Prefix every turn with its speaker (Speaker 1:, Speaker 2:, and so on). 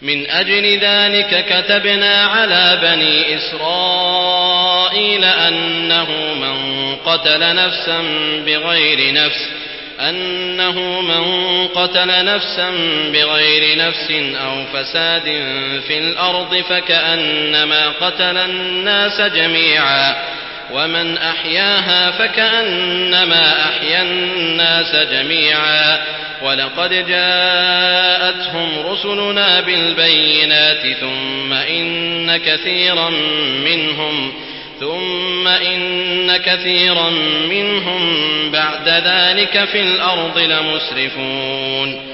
Speaker 1: من أجل ذلك كتبنا على بني إسرائيل أنه من قتل نفسا بغير نفس أو فساد في الأرض فكأنما قتل الناس جميعا ومن أحياها فكأنما أحيا الناس جميعا ولقد جاءتهم رسلنا بالبينات ثم إن كثيرا منهم بعد ذلك في الأرض لمسرفون